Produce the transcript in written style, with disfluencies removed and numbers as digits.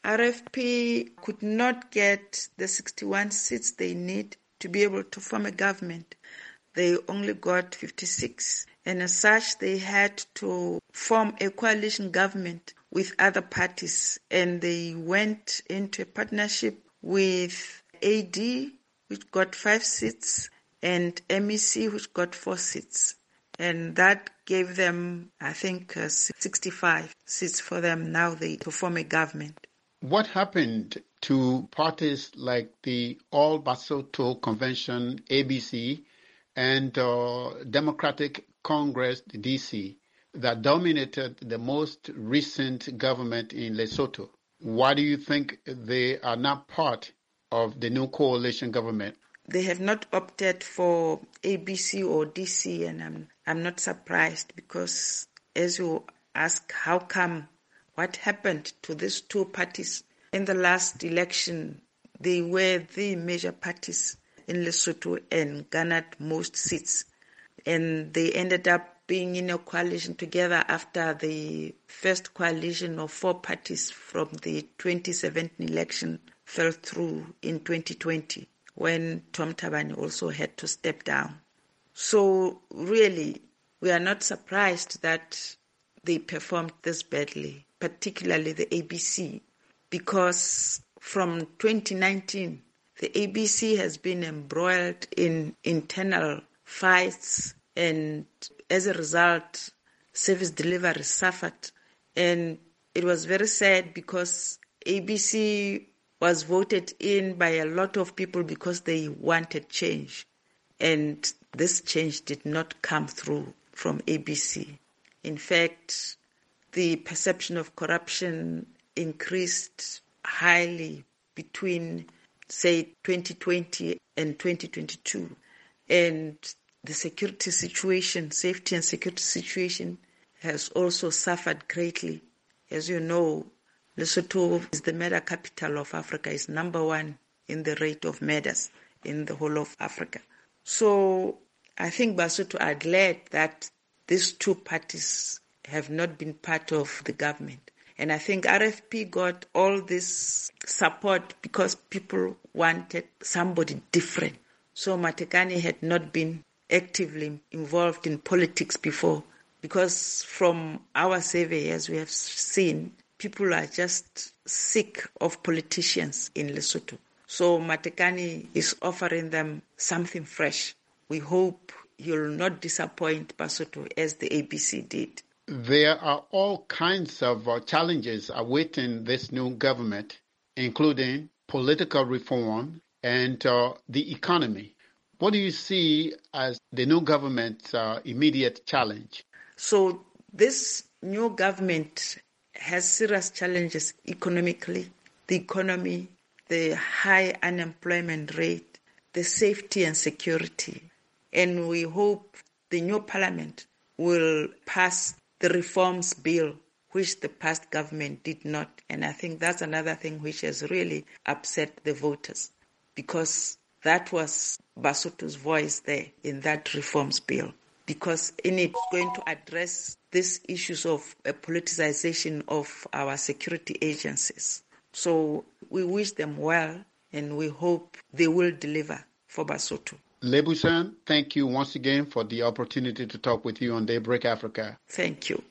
RFP could not get the 61 seats they need to be able to form a government. They only got 56. And as such, they had to form a coalition government with other parties. And they went into a partnership with AD, which got 5 seats, and MEC, which got 4 seats. And that gave them, I think, 65 seats for them now to form a government. What happened to parties like the All Basotho Convention, ABC, and Democratic Congress, DC, that dominated the most recent government in Lesotho? Why do you think they are not part of the new coalition government? They have not opted for ABC or DC, and I'm not surprised because, as you ask, how come? What happened to these two parties? In the last election, they were the major parties in Lesotho and garnered most seats. And they ended up being in a coalition together after the first coalition of 4 parties from the 2017 election fell through in 2020, when Tom Thabane also had to step down. So really, we are not surprised that they performed this badly, particularly the ABC, because from 2019, the ABC has been embroiled in internal fights, and as a result, service delivery suffered. And it was very sad because ABC was voted in by a lot of people because they wanted change. And this change did not come through from ABC. In fact, the perception of corruption increased highly between, say, 2020 and 2022. And the security situation, safety and security situation, has also suffered greatly. As you know, Lesotho is the murder capital of Africa, is number 1 in the rate of murders in the whole of Africa. So I think Basotho are glad that these two parties have not been part of the government. And I think RFP got all this support because people wanted somebody different. So Matekane had not been actively involved in politics before, because from our survey, as we have seen, people are just sick of politicians in Lesotho. So Matekane is offering them something fresh. We hope he'll not disappoint Basotho as the ABC did. There are all kinds of challenges awaiting this new government, including political reform and the economy. What do you see as the new government's immediate challenge? So this new government has serious challenges economically, the economy, the high unemployment rate, the safety and security. And we hope the new parliament will pass the reforms bill, which the past government did not. And I think that's another thing which has really upset the voters, because that was Basotho's voice there in that reforms bill, because in it, it's going to address these issues of a politicization of our security agencies. So we wish them well, and we hope they will deliver for Basotho. Lebusan, thank you once again for the opportunity to talk with you on Daybreak Africa. Thank you.